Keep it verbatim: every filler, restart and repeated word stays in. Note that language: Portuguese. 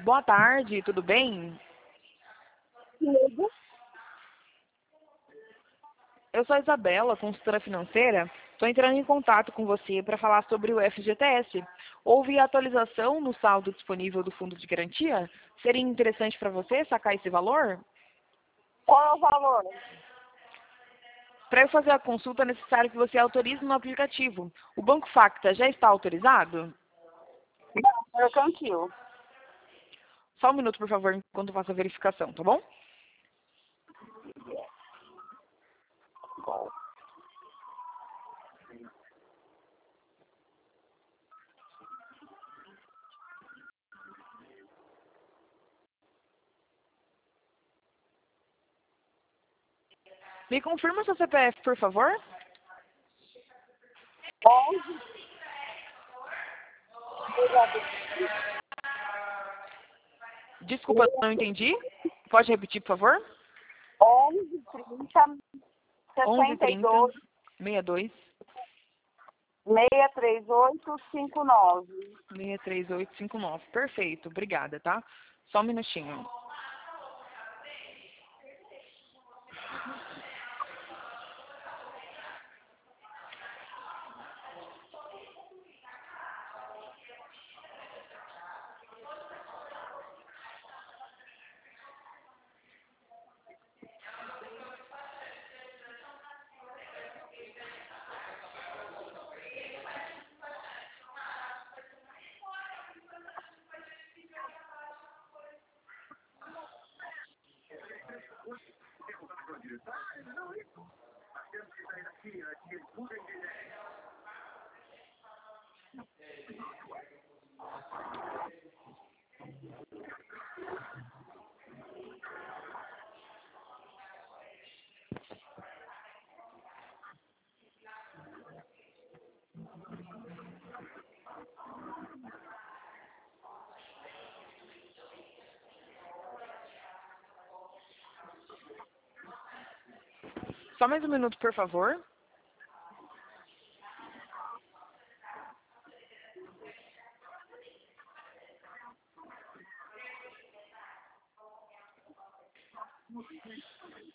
boa tarde, tudo bem? Tudo. Eu sou a Isabela, consultora financeira. Estou entrando em contato com você para falar sobre o F G T S. Houve atualização no saldo disponível do fundo de garantia? Seria interessante para você sacar esse valor? Qual é o valor? Para eu fazer a consulta, é necessário que você autorize no aplicativo. O Banco Facta já está autorizado? Não, mercantil. Só um minuto, por favor, enquanto eu faço a verificação, tá bom? Me confirma seu C P F, por favor? onze, Desculpa, não entendi. Pode repetir, por favor? onze, trinta, onze sessenta e trinta dois, sessenta e dois seiscentos e trinta e oito, cinquenta e nove. seis três oito cinco nove. Perfeito, obrigada, tá? Só um minutinho. Só mais um minuto, por favor.